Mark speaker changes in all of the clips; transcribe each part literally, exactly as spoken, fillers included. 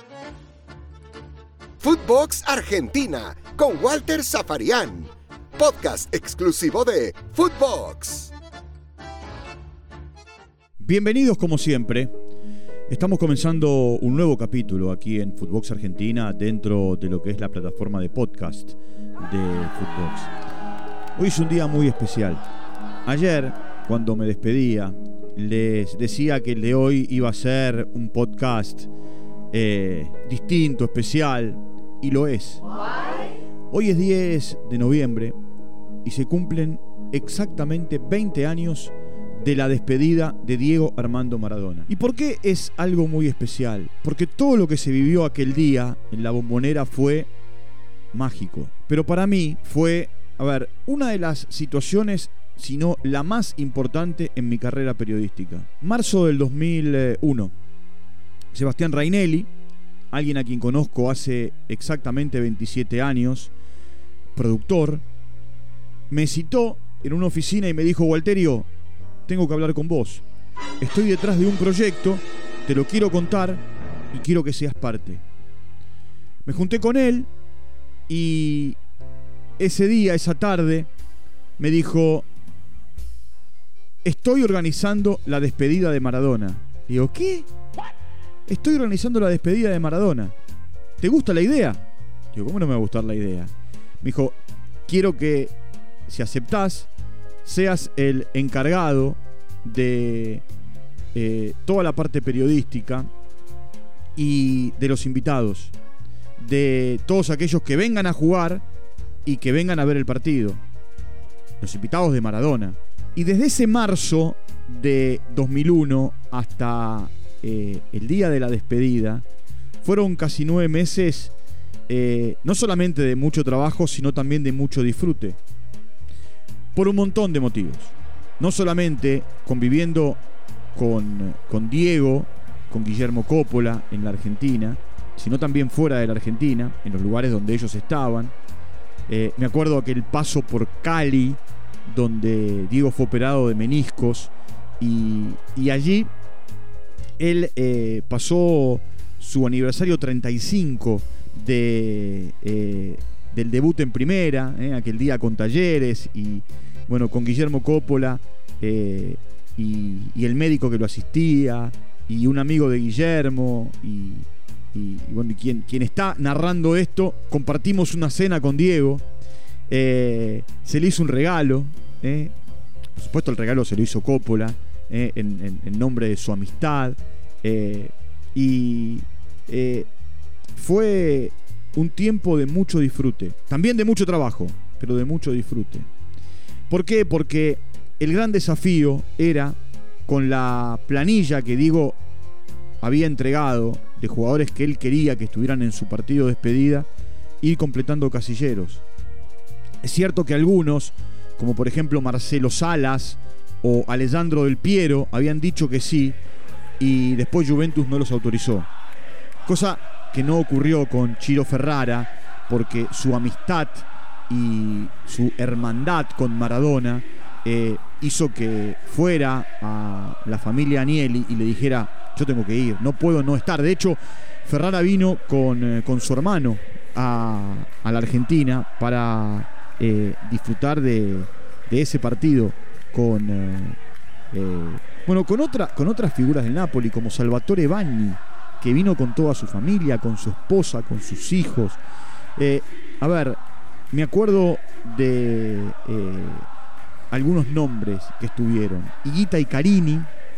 Speaker 1: Footbox Argentina con Walter Zafarian, podcast exclusivo de Footbox.
Speaker 2: Bienvenidos como siempre. Estamos comenzando un nuevo capítulo aquí en Footbox Argentina dentro de lo que es la plataforma de podcast de Footbox. Hoy es un día muy especial. Ayer, cuando me despedía, les decía que el de hoy iba a ser un podcast eh, distinto, especial, y lo es. Hoy es diez de noviembre y se cumplen exactamente veinte años de la despedida de Diego Armando Maradona. ¿Y por qué es algo muy especial? Porque todo lo que se vivió aquel día en la Bombonera fue mágico. Pero para mí fue, a ver, una de las situaciones, si no la más importante en mi carrera periodística. Marzo del dos mil uno. Sebastián Rainelli, alguien a quien conozco hace exactamente veintisiete años, productor, me citó en una oficina y me dijo: Walterio, tengo que hablar con vos. Estoy detrás de un proyecto, te lo quiero contar y quiero que seas parte. Me junté con él y ese día, esa tarde, me dijo: estoy organizando la despedida de Maradona. Digo, ¿qué? Estoy organizando la despedida de Maradona. ¿Te gusta la idea? Digo, ¿cómo no me va a gustar la idea? Me dijo, quiero que, si aceptás, seas el encargado de eh, toda la parte periodística y de los invitados, de todos aquellos que vengan a jugar y que vengan a ver el partido. Los invitados de Maradona. Y desde ese marzo de dos mil uno hasta eh, el día de la despedida, fueron casi nueve meses, eh, no solamente de mucho trabajo, sino también de mucho disfrute. Por un montón de motivos. No solamente conviviendo con, con Diego, con Guillermo Coppola en la Argentina, sino también fuera de la Argentina, en los lugares donde ellos estaban. Eh, me acuerdo aquel paso por Cali, donde Diego fue operado de meniscos, y, y allí él eh, pasó su aniversario treinta y cinco de, eh, del debut en primera, eh, aquel día con Talleres, y bueno, con Guillermo Coppola, eh, y, y el médico que lo asistía, y un amigo de Guillermo, y, y, y bueno, y quien, quien está narrando esto, compartimos una cena con Diego. Eh, se le hizo un regalo, eh. Por supuesto el regalo se lo hizo Coppola, eh, en, en, en nombre de su amistad, eh, y eh, fue un tiempo de mucho disfrute, también de mucho trabajo, pero de mucho disfrute. ¿Por qué? Porque el gran desafío era, con la planilla que Diego había entregado de jugadores que él quería que estuvieran en su partido de despedida, ir completando casilleros. Es cierto que algunos, como por ejemplo Marcelo Salas o Alessandro Del Piero, habían dicho que sí y después Juventus no los autorizó. Cosa que no ocurrió con Ciro Ferrara, porque su amistad y su hermandad con Maradona eh, hizo que fuera a la familia Agnelli y le dijera: yo tengo que ir, no puedo no estar. De hecho, Ferrara vino con, eh, con su hermano a, a la Argentina para eh, disfrutar de, de ese partido con eh, eh, bueno, con, otra, con otras figuras del Napoli, como Salvatore Bagni, que vino con toda su familia, con su esposa, con sus hijos. Eh, a ver, me acuerdo de eh, algunos nombres que estuvieron. Higuita y Carini.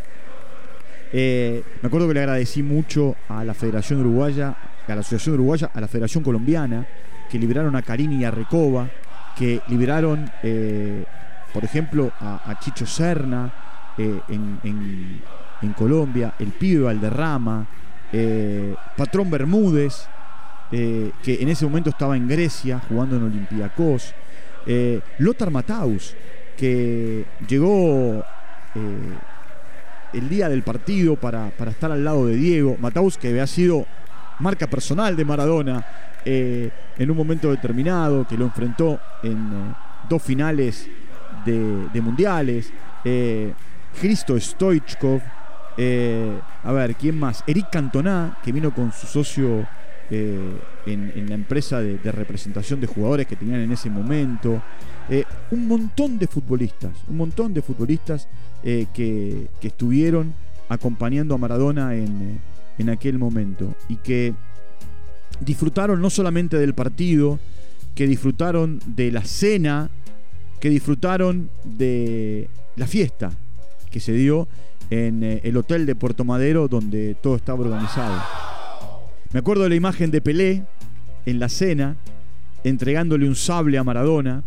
Speaker 2: Eh, me acuerdo que le agradecí mucho a la Federación Uruguaya, a la Asociación Uruguaya, a la Federación Colombiana, que liberaron a Carini y a Recoba, que liberaron, eh, por ejemplo, a, a Chicho Serna eh, en, en, en Colombia, el pibe Valderrama, eh, Patrón Bermúdez, eh, que en ese momento estaba en Grecia jugando en Olympiacos, eh, Lothar Matthaus, que llegó eh, el día del partido para, para estar al lado de Diego. Matthaus, que había sido marca personal de Maradona eh, en un momento determinado, que lo enfrentó en eh, dos finales de, de mundiales. eh, Hristo Stoichkov, Eh, a ver, ¿quién más? Eric Cantona, que vino con su socio eh, en, en la empresa de, de representación de jugadores que tenían en ese momento. Eh, un montón de futbolistas, un montón de futbolistas eh, que, que estuvieron acompañando a Maradona en, en aquel momento y que disfrutaron no solamente del partido, que disfrutaron de la cena, que disfrutaron de la fiesta que se dio en eh, el hotel de Puerto Madero, donde todo estaba organizado. Me acuerdo de la imagen de Pelé en la cena, entregándole un sable a Maradona.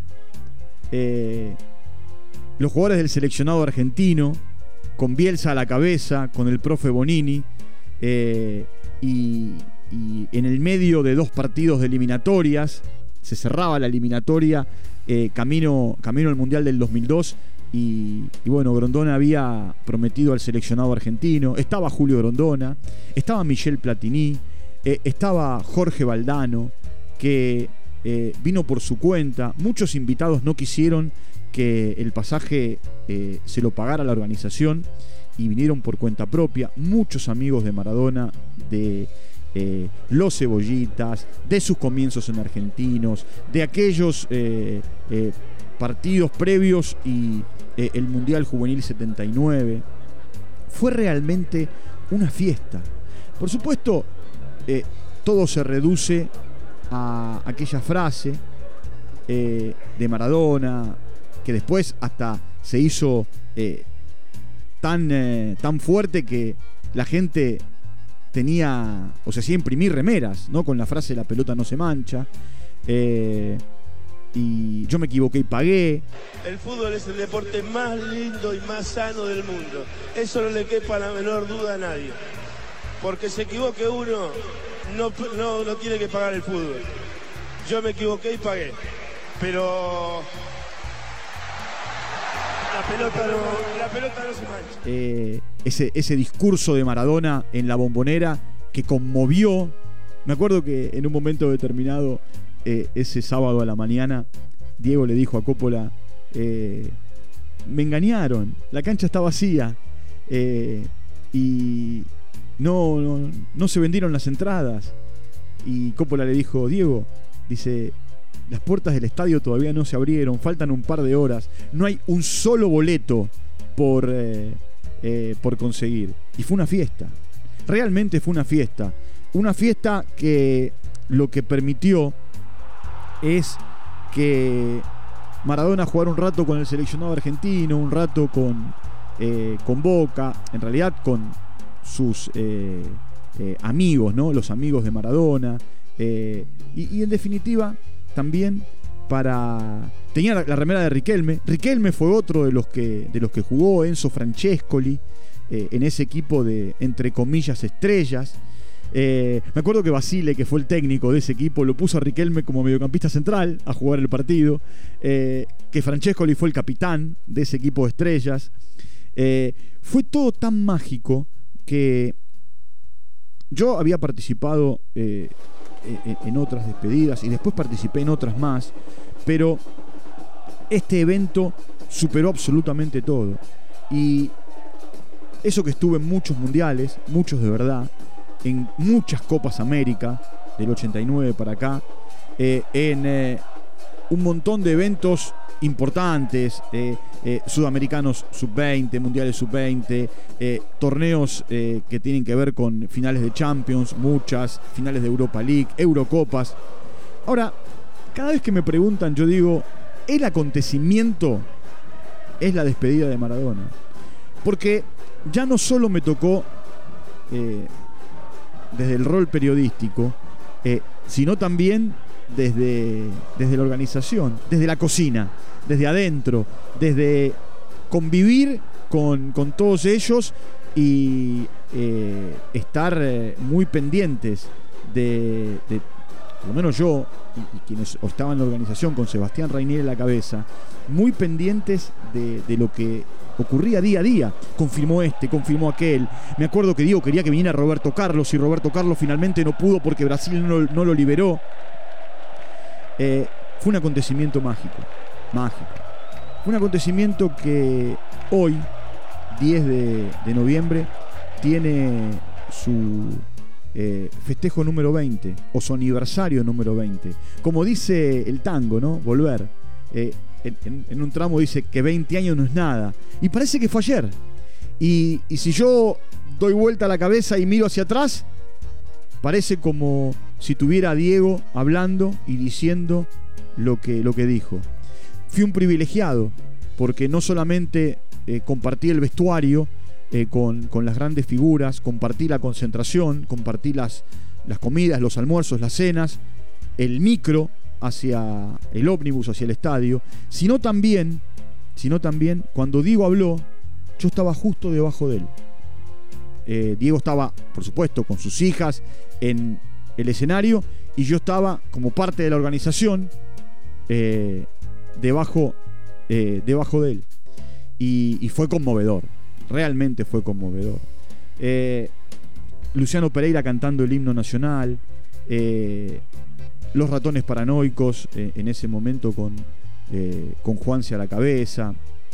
Speaker 2: Eh, los jugadores del seleccionado argentino, con Bielsa a la cabeza, con el profe Bonini, eh, y, y en el medio de dos partidos de eliminatorias, se cerraba la eliminatoria eh, camino, camino al Mundial del dos mil dos. Y, y bueno, Grondona había prometido al seleccionado argentino. Estaba Julio Grondona, estaba Michel Platini, eh, estaba Jorge Valdano, que eh, vino por su cuenta. Muchos invitados no quisieron que el pasaje eh, se lo pagara la organización y vinieron por cuenta propia. Muchos amigos de Maradona, de eh, los Cebollitas, de sus comienzos en Argentinos, de aquellos eh, eh, partidos previos y eh, el Mundial Juvenil setenta y nueve. Fue realmente una fiesta. Por supuesto, eh, todo se reduce a aquella frase eh, de Maradona, que después hasta se hizo eh, tan, eh, tan fuerte que la gente tenía, o se hacía imprimir remeras, ¿no? Con la frase "la pelota no se mancha". Eh, y yo me equivoqué y pagué.
Speaker 3: El fútbol es el deporte más lindo y más sano del mundo. Eso no le quepa la menor duda a nadie. Porque se equivoque uno, no, no, no tiene que pagar el fútbol. Yo me equivoqué y pagué. Pero la pelota no, la pelota no se mancha.
Speaker 2: Eh, ese, ese discurso de Maradona en la Bombonera que conmovió. Me acuerdo que en un momento determinado, eh, ese sábado a la mañana, Diego le dijo a Coppola, eh, me engañaron, la cancha está vacía, eh, y no, no, no se vendieron las entradas. Y Coppola le dijo, Diego, dice, las puertas del estadio todavía no se abrieron, faltan un par de horas, no hay un solo boleto por, eh, eh, por conseguir. Y fue una fiesta, realmente fue una fiesta. Una fiesta que lo que permitió es que Maradona jugara un rato con el seleccionado argentino, un rato con, eh, con Boca, en realidad con sus eh, eh, amigos, ¿no? Los amigos de Maradona. Eh, y, y en definitiva, también para... Tenía la, la remera de Riquelme. Riquelme fue otro de los que, de los que jugó, Enzo Francescoli, eh, en ese equipo de, entre comillas, estrellas. Eh, me acuerdo que Basile, que fue el técnico de ese equipo, lo puso a Riquelme como mediocampista central a jugar el partido, eh, que Francescoli fue el capitán de ese equipo de estrellas. Eh, fue todo tan mágico que yo había participado eh, en otras despedidas y después participé en otras más, pero este evento superó absolutamente todo. Y eso que estuve en muchos mundiales, muchos de verdad, en muchas Copas América, del ochenta y nueve para acá, eh, en eh, un montón de eventos importantes, eh, eh, sudamericanos sub veinte, mundiales sub veinte, eh, torneos eh, que tienen que ver con finales de Champions, muchas, finales de Europa League, Eurocopas. Ahora, cada vez que me preguntan, yo digo, el acontecimiento es la despedida de Maradona. Porque ya no solo me tocó... Eh, desde el rol periodístico, eh, sino también desde, desde la organización, desde la cocina, desde adentro, desde convivir con, con todos ellos y eh, estar eh, muy pendientes de, de, por lo menos yo y, y quienes estaban en la organización con Sebastián Reinier en la cabeza, muy pendientes de, de lo que ocurría día a día. Confirmó este, confirmó aquel. Me acuerdo que Diego quería que viniera Roberto Carlos y Roberto Carlos finalmente no pudo porque Brasil no, no lo liberó. Eh, fue un acontecimiento mágico, mágico. Fue un acontecimiento que hoy, diez de noviembre, tiene su eh, festejo número veinte o su aniversario número veinte. Como dice el tango, ¿no? Volver. Eh, en, en un tramo dice que veinte años no es nada. Y parece que fue ayer. Y, y si yo doy vuelta a la cabeza y miro hacia atrás, parece como si tuviera a Diego hablando y diciendo lo que, lo que dijo. Fui un privilegiado, porque no solamente eh, compartí el vestuario eh, con, con las grandes figuras, compartí la concentración, compartí las, las comidas, los almuerzos, las cenas, el micro hacia el ómnibus, hacia el estadio, sino también, sino también cuando Diego habló, yo estaba justo debajo de él. Eh, Diego estaba, por supuesto, con sus hijas en el escenario y yo estaba como parte de la organización eh, debajo, eh, debajo de él. Y, y fue conmovedor, realmente fue conmovedor. Eh, Luciano Pereira cantando el himno nacional, eh, los Ratones Paranoicos eh, en ese momento con, eh, con Juanse a la cabeza.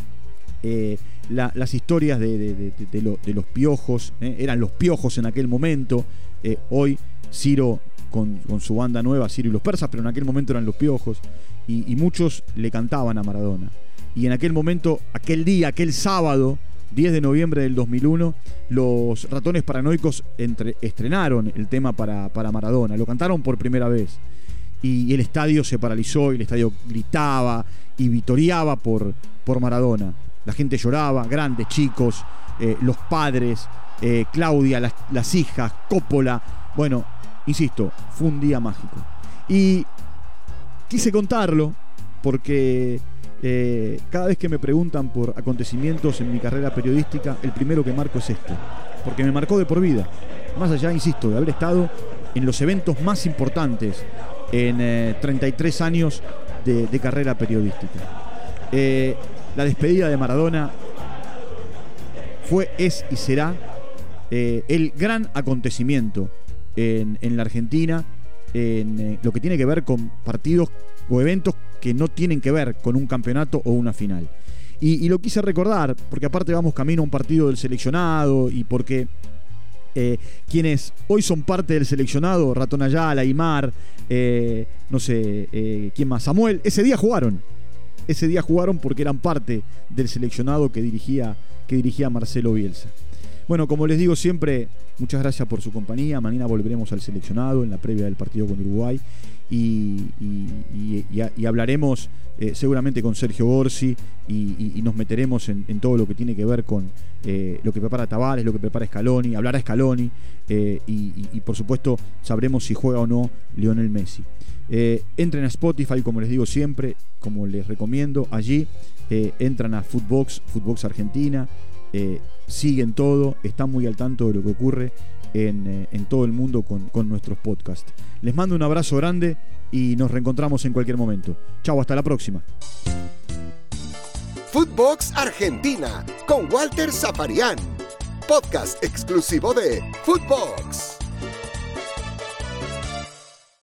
Speaker 2: Eh, la, las historias de, de, de, de, lo, de los piojos, eh, eran los piojos en aquel momento, eh, hoy Ciro con, con su banda nueva, Ciro y los Persas, pero en aquel momento eran los piojos, y, y muchos le cantaban a Maradona. Y en aquel momento, aquel día, aquel sábado, diez de noviembre del dos mil uno, los Ratones Paranoicos entre, estrenaron el tema para, para Maradona, lo cantaron por primera vez. Y el estadio se paralizó, y el estadio gritaba y vitoreaba por, por Maradona. La gente lloraba, grandes, chicos, eh, los padres, eh, Claudia, las, las hijas, Coppola. Bueno, insisto, fue un día mágico. Y quise contarlo porque eh, cada vez que me preguntan por acontecimientos en mi carrera periodística, el primero que marco es este, porque me marcó de por vida. Más allá, insisto, de haber estado en los eventos más importantes en eh, treinta y tres años de, de carrera periodística. Eh, la despedida de Maradona fue, es y será eh, el gran acontecimiento en, en la Argentina, en eh, lo que tiene que ver con partidos o eventos que no tienen que ver con un campeonato o una final. Y, y lo quise recordar porque aparte vamos camino a un partido del seleccionado y porque Eh, quienes hoy son parte del seleccionado, Ratón Ayala, Aymar, eh, no sé, eh, ¿quién más? Samuel, ese día jugaron. Ese día jugaron porque eran parte del seleccionado que dirigía, que dirigía Marcelo Bielsa. Bueno, como les digo siempre, muchas gracias por su compañía. Mañana volveremos al seleccionado en la previa del partido con Uruguay y, y, y, y, y hablaremos eh, seguramente con Sergio Gorsi y, y, y nos meteremos en, en todo lo que tiene que ver con eh, lo que prepara Tavares, lo que prepara Scaloni, hablará Scaloni eh, y, y, y por supuesto sabremos si juega o no Lionel Messi. Eh, entren a Spotify, como les digo siempre, como les recomiendo, allí eh, entran a Footbox, Footbox Argentina, eh, siguen todo, están muy al tanto de lo que ocurre en, eh, en todo el mundo con, con nuestros podcasts. Les mando un abrazo grande y nos reencontramos en cualquier momento. Chau, hasta la próxima.
Speaker 1: Footbox Argentina con Walter Safarian, podcast exclusivo de Footbox.